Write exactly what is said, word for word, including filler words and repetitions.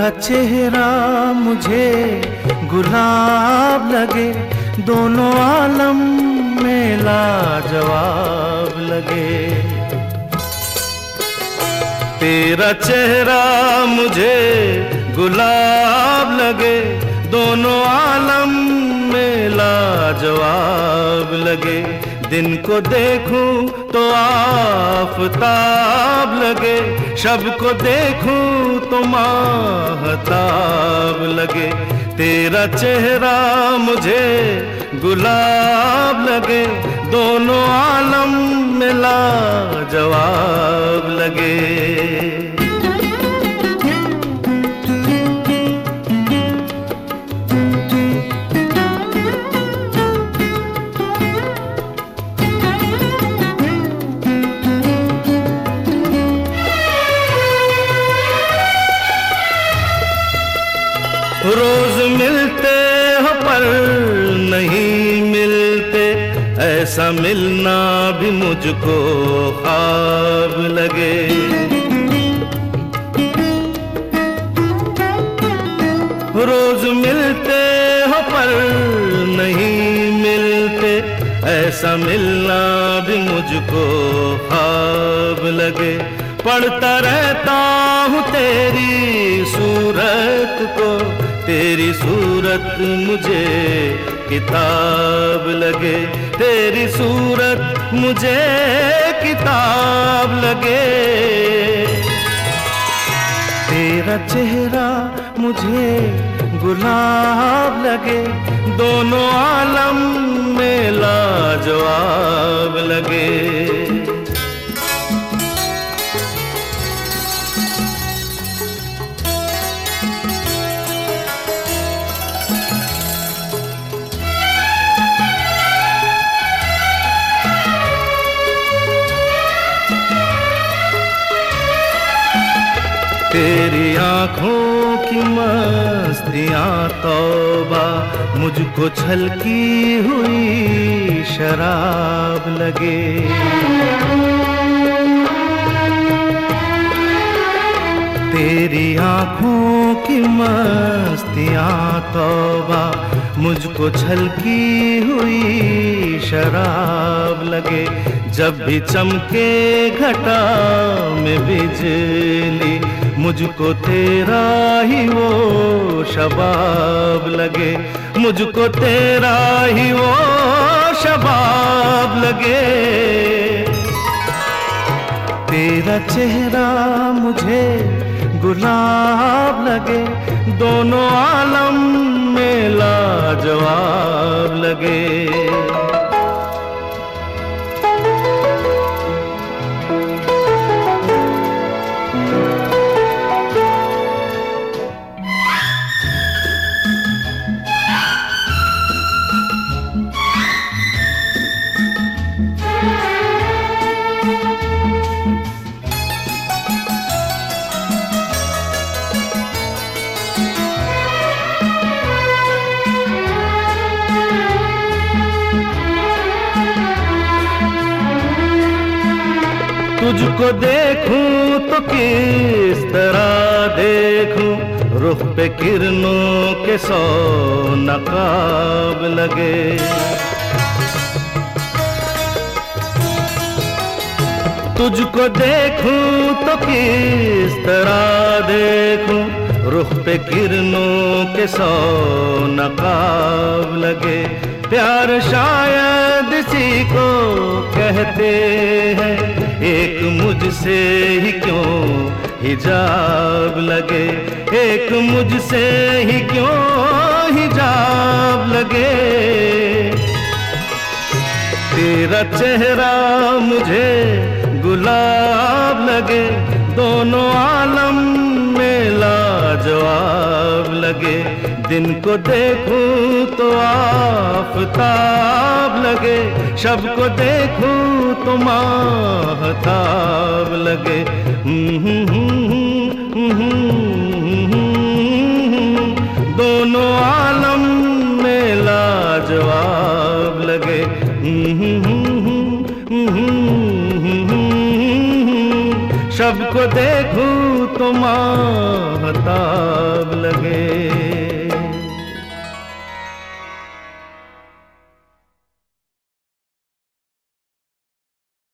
तेरा चेहरा मुझे गुलाब लगे, दोनों आलम में लाजवाब लगे। तेरा चेहरा मुझे गुलाब लगे, दोनों आलम में लाजवाब लगे। दिन को देखूं तो आफताब लगे, शब को देखूं तो माहताब लगे। तेरा चेहरा मुझे गुलाब लगे, दोनों आलम में लाजवाब लगे। रोज मिलते हो पर नहीं मिलते, ऐसा मिलना भी मुझको ख्वाब लगे। रोज मिलते हो पर नहीं मिलते, ऐसा मिलना भी मुझको ख्वाब लगे। पढ़ता रहता हूँ तेरी सूरत को, तेरी सूरत मुझे किताब लगे। तेरी सूरत मुझे किताब लगे। तेरा चेहरा मुझे गुलाब लगे, दोनों आलम में लाजवाब लगे। तेरी आँखों की मस्तियाँ तौबा, मुझको छलकी हुई शराब लगे। तेरी आँखों की मस्तियाँ तौबा, मुझको छलकी हुई शराब लगे। जब भी चमके घटा में बिजली, मुझको तेरा ही वो शबाब लगे। मुझको तेरा ही वो शबाब लगे। तेरा चेहरा मुझे गुलाब लगे, दोनों आलम में लाजवाब लगे। तुझको देखूं तो किस तरह देखूं, रुख पे किरणों के सौ नकाब लगे। तुझको देखूं तो किस तरह देखूं, रुख पे किरणों के सौ नकाब लगे। प्यार शायद इसी को कहते हैं, एक मुझसे ही क्यों हिजाब लगे। एक मुझसे ही क्यों हिजाब लगे। तेरा चेहरा मुझे गुलाब लगे, दोनों आलम में लाजवाब लगे। दिन को देखूं तो आफताब लगे, शब को देखूं तो माहताब लगे। दोनों आलम में लाजवाब लगे। शब को देखूं तो माहताब लगे।